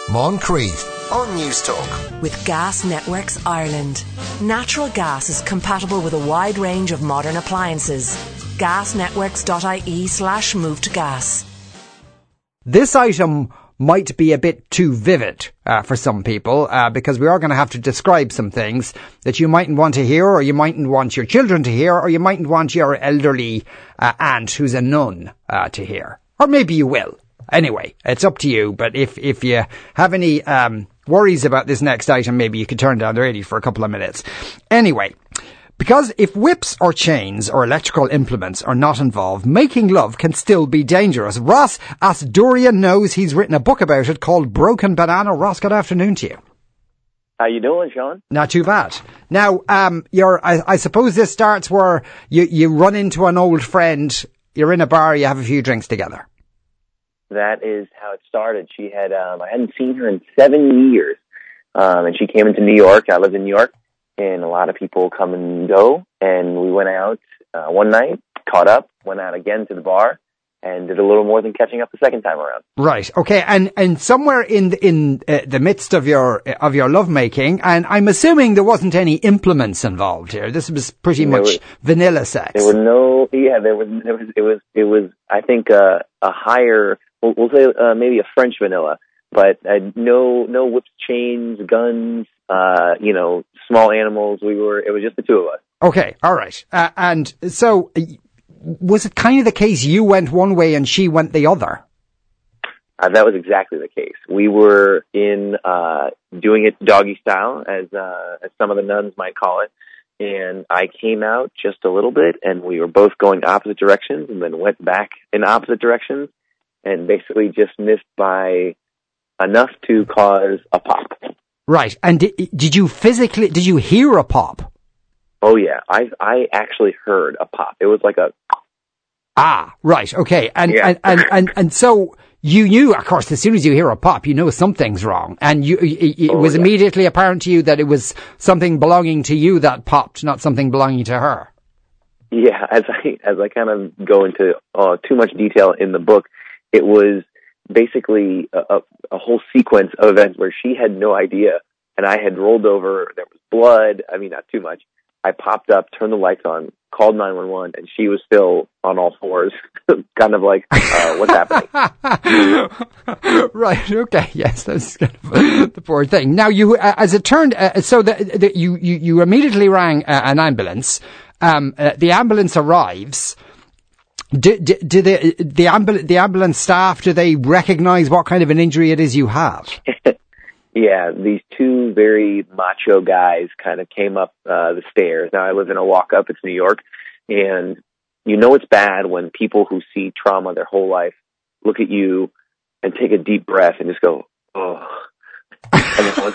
Moncrief on News Talk. With Gas Networks Ireland. Natural gas is compatible with a wide range of modern appliances. Gasnetworks.ie/move to gas. This item might be a bit too vivid for some people because we are going to have to describe some things that you mightn't want to hear, or you mightn't want your children to hear, or you mightn't want your elderly aunt who's a nun to hear. Or maybe you will. Anyway, it's up to you, but if you have any worries about this next item, maybe you could turn down the radio for a couple of minutes. Anyway, because if whips or chains or electrical implements are not involved, making love can still be dangerous. Ross Asdourian knows. He's written a book about it called Broken Banana. Ross, good afternoon to you. How you doing, Sean? Not too bad. Now, I suppose this starts where you run into an old friend, you're in a bar, you have a few drinks together. That is how it started. She had, I hadn't seen her in 7 years. And she came into New York. I lived in New York, and a lot of people come and go. And we went out, one night, caught up, went out again to the bar, and did a little more than catching up the second time around. Right. Okay. And somewhere in the midst of your lovemaking, and I'm assuming there wasn't any implements involved here. This was pretty much vanilla sex. There were no, it was, I think, a higher, we'll say maybe a French vanilla, but no whips, chains, guns, small animals. It was just the two of us. Okay. All right. And so was it kind of the case you went one way and she went the other? That was exactly the case. We were doing it doggy style, as some of the nuns might call it. And I came out just a little bit, and we were both going opposite directions, and then went back in opposite directions, and basically just missed by enough to cause a pop. Right. And did you hear a pop? Oh yeah, I actually heard a pop. It was like a. Ah, right, okay, and yeah. and so you knew, of course, as soon as you hear a pop, you know something's wrong, and it was immediately apparent to you that it was something belonging to you that popped, not something belonging to her. Yeah, as I kind of go into too much detail in the book, it was basically a whole sequence of events where she had no idea, and I had rolled over. There was blood. I mean, not too much. I popped up, turned the lights on, called 911, and she was still on all fours, kind of like, what's happening? Right, okay, yes, that's kind of the poor thing. Now, you, as it turned, you immediately rang an ambulance. The ambulance arrives. Do the ambulance staff, do they recognize what kind of an injury it is you have? Yeah, these two very macho guys kind of came up the stairs. Now, I live in a walk-up. It's New York. And you know it's bad when people who see trauma their whole life look at you and take a deep breath and just go, oh. And that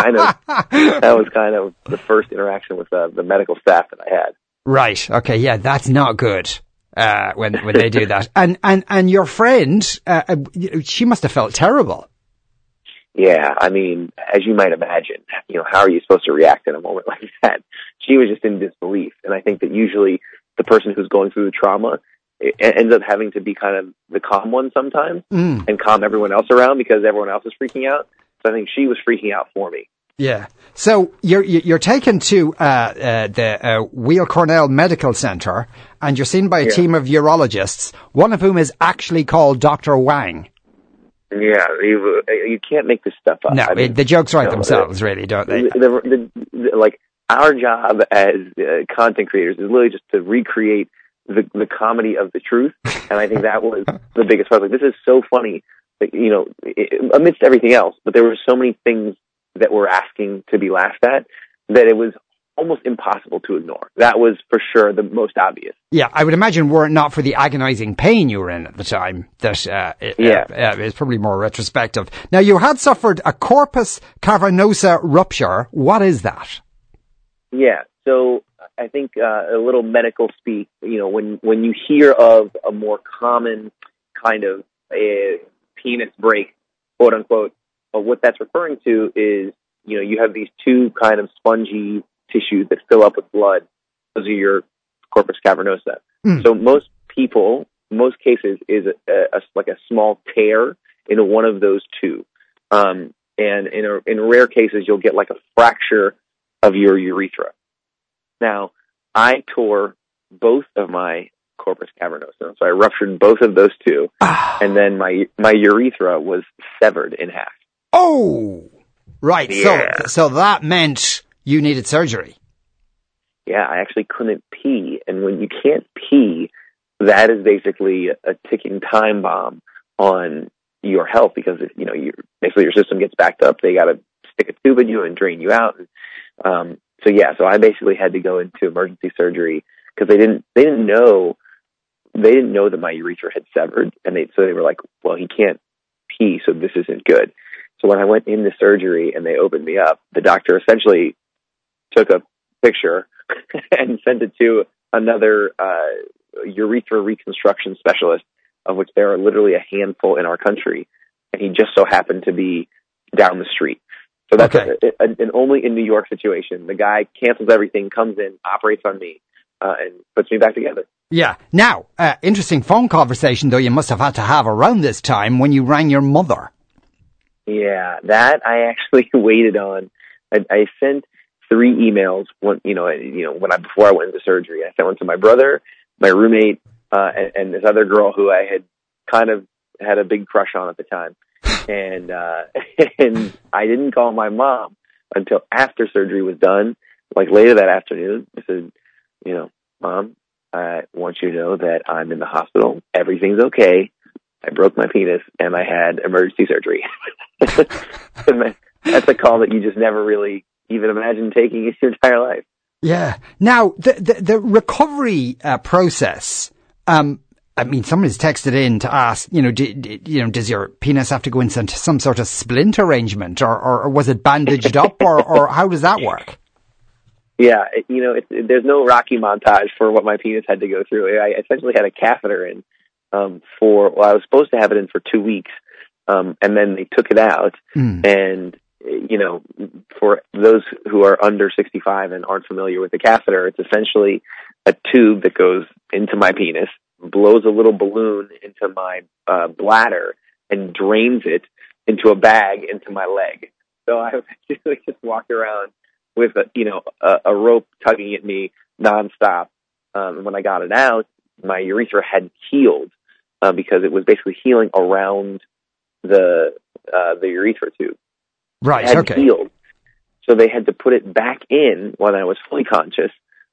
was kind of the first interaction with the medical staff that I had. Right. Okay. Yeah, that's not good when they do that. And your friend, she must have felt terrible. Yeah, I mean, as you might imagine, how are you supposed to react in a moment like that? She was just in disbelief. And I think that usually the person who's going through the trauma ends up having to be kind of the calm one sometimes and calm everyone else around because everyone else is freaking out. So I think she was freaking out for me. Yeah. So you're taken to the Weill Cornell Medical Center, and you're seen by a team of urologists, one of whom is actually called Dr. Wang. Yeah, you can't make this stuff up. No, I mean, the jokes write themselves, really, don't they? Like, our job as content creators is literally just to recreate the comedy of the truth, and I think that was the biggest part. Like, this is so funny, that, amidst everything else, but there were so many things that were asking to be laughed at that it was almost impossible to ignore. That was for sure the most obvious. Yeah, I would imagine were it not for the agonizing pain you were in at the time, that it's probably more retrospective. Now, you had suffered a corpus cavernosa rupture. What is that? Yeah, so I think a little medical speak, when you hear of a more common kind of penis break, quote unquote, what that's referring to is, you have these two kind of spongy tissues that fill up with blood. Those are your corpus cavernosa. So most cases is like a small tear in one of those two. and in rare cases, you'll get like a fracture of your urethra. Now, I tore both of my corpus cavernosum, so I ruptured both of those two, and then my urethra was severed in half. Oh, right. Yeah. So that meant you needed surgery. Yeah, I actually couldn't pee, and when you can't pee, that is basically a ticking time bomb on your health, because basically your system gets backed up. They got to stick a tube in you and drain you out. So I basically had to go into emergency surgery because they didn't know that my urethra had severed, and they were like, well, he can't pee, so this isn't good. So when I went into surgery and they opened me up, the doctor essentially took a picture and sent it to another urethra reconstruction specialist, of which there are literally a handful in our country, and he just so happened to be down the street. So that's an only in New York situation. The guy cancels everything, comes in, operates on me, and puts me back together. Yeah. Now, interesting phone conversation, though, you must have had to have around this time when you rang your mother. Yeah, that I actually waited on. I sent 3 emails. Before I went into surgery, I sent one to my brother, my roommate, and this other girl who I had kind of had a big crush on at the time. And I didn't call my mom until after surgery was done, like later that afternoon. I said, Mom, I want you to know that I'm in the hospital. Everything's okay. I broke my penis and I had emergency surgery. That's a call that you just never really even imagine taking in your entire life. Yeah. Now, the recovery process, somebody's texted in to ask, does your penis have to go into some sort of splint arrangement, or was it bandaged up, or how does that work? Yeah, there's no Rocky montage for what my penis had to go through. I essentially had a catheter in I was supposed to have it in for 2 weeks, and then they took it out. And, for those who are under 65 and aren't familiar with the catheter, it's essentially a tube that goes into my penis, blows a little balloon into my bladder, and drains it into a bag into my leg. So I basically just walked around with a rope tugging at me nonstop. When I got it out, my urethra had healed because it was basically healing around the urethra tube. Right. It had healed, so they had to put it back in when I was fully conscious,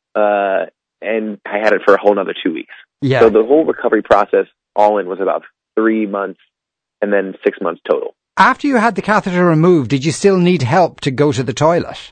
and I had it for a whole another 2 weeks. Yeah. So the whole recovery process, all in, was about 3 months, and then 6 months total. After you had the catheter removed, did you still need help to go to the toilet?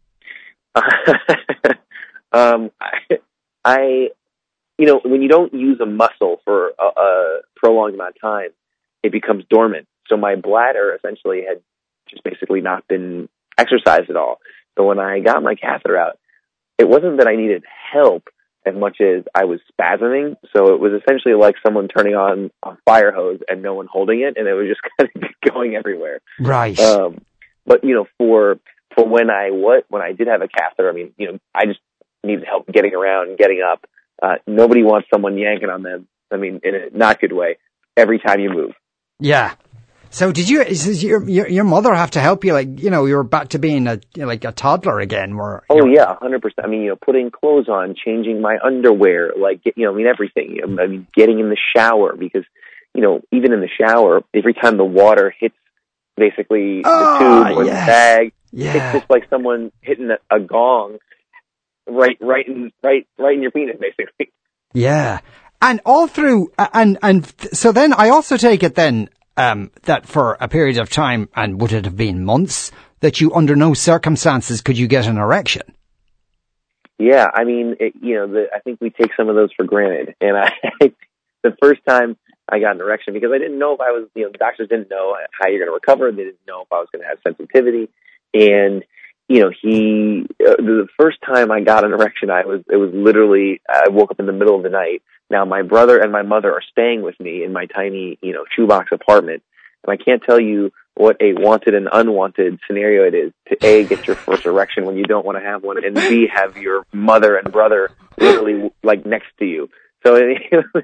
When you don't use a muscle for a prolonged amount of time, it becomes dormant. So my bladder essentially had just basically not been exercised at all. So when I got my catheter out, it wasn't that I needed help as much as I was spasming. So it was essentially like someone turning on a fire hose and no one holding it, and it was just kind of going everywhere. Right. But for when I did have a catheter, I just needed help getting around and getting up. Nobody wants someone yanking on them. In a not good way, every time you move. Yeah. So did your mother have to help you? You're back to being a toddler again. Yeah, 100%. Putting clothes on, changing my underwear, everything. Getting in the shower, because, even in the shower, every time the water hits basically the tube or the bag, it's just like someone hitting a gong right in your penis, basically. Yeah. And all through, so then I also take it then, that for a period of time, and would it have been months, that you under no circumstances could you get an erection? Yeah, I think we take some of those for granted. And the first time I got an erection, because I didn't know if I was, the doctors didn't know how you're going to recover. They didn't know if I was going to have sensitivity. And, the first time I got an erection, it was literally, I woke up in the middle of the night. Now, my brother and my mother are staying with me in my tiny, shoebox apartment. And I can't tell you what a wanted and unwanted scenario it is to A, get your first erection when you don't want to have one, and B, have your mother and brother literally next to you. So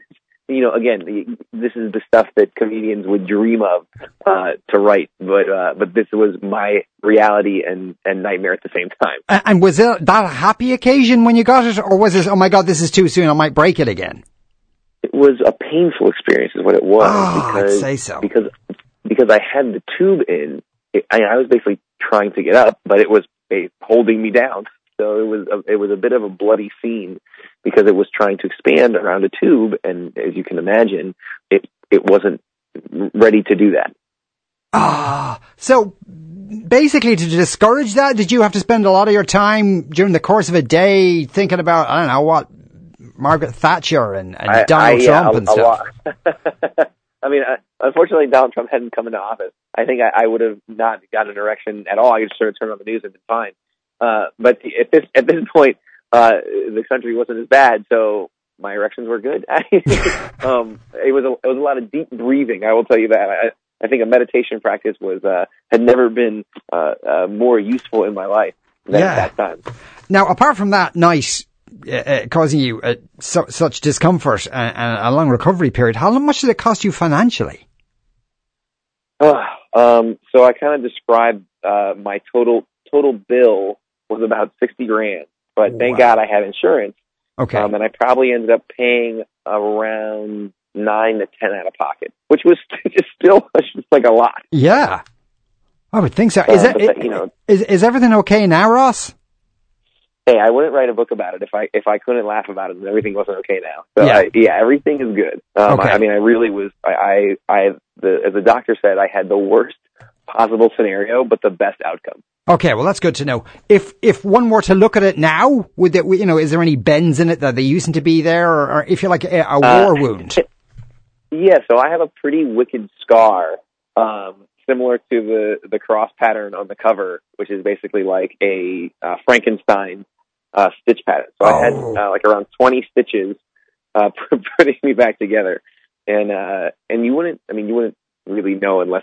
again, this is the stuff that comedians would dream of to write, but this was my reality and nightmare at the same time. And was that a happy occasion when you got it, or was it, oh my God, this is too soon, I might break it again? It was a painful experience, is what it was. I'd say so. Because I had the tube in. I was basically trying to get up, but it was holding me down. So it was a bit of a bloody scene because it was trying to expand around a tube, and as you can imagine, it wasn't ready to do that. So basically, to discourage that, did you have to spend a lot of your time during the course of a day thinking about, I don't know, what, Margaret Thatcher and Donald Trump and stuff? I mean, unfortunately, Donald Trump hadn't come into office. I think I would have not gotten an erection at all. I just sort of turned on the news and been fine. But at this point, the country wasn't as bad, so my erections were good. It was a lot of deep breathing. I will tell you that. I think a meditation practice had never been more useful in my life than at that time. Now, apart from that night causing you such discomfort and a long recovery period, how much did it cost you financially? So I kind of described my total bill was about $60,000, but thank God I had insurance. Okay. And I probably ended up paying around 9 to 10 out of pocket, which was still just like a lot. Yeah, I would think so. Is everything okay now, Ross? Hey, I wouldn't write a book about it if I couldn't laugh about it and everything wasn't okay now. So everything is good. Okay. I really was. As the doctor said, I had the worst possible scenario, but the best outcome. Okay, well, that's good to know. If one were to look at it now, is there any bends in it that they used to be there, or if you're like a war wound? Yeah, so I have a pretty wicked scar, similar to the cross pattern on the cover, which is basically like a Frankenstein stitch pattern. So I had like around 20 stitches putting me back together, and you wouldn't really know unless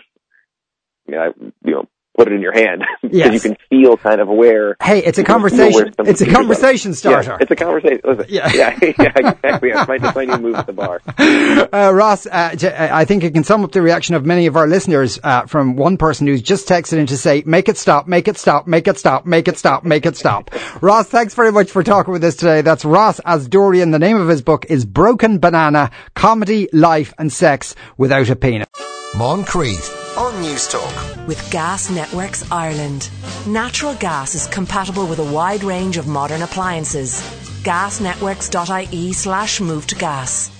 put it in your hand. Yes. You can feel kind of where. Hey, it's a conversation. It's a conversation starter. Yeah, it's a conversation. Listen, yeah, exactly. That's my new move at the bar. Ross, I think it can sum up the reaction of many of our listeners from one person who's just texted in to say, make it stop, make it stop, make it stop, make it stop, make it stop. Ross, thanks very much for talking with us today. That's Ross Asdourian. The name of his book is Broken Banana, Comedy, Life and Sex Without a Penis. Moncrief on News Talk. With Gas Networks Ireland. Natural gas is compatible with a wide range of modern appliances. Gasnetworks.ie/move to gas.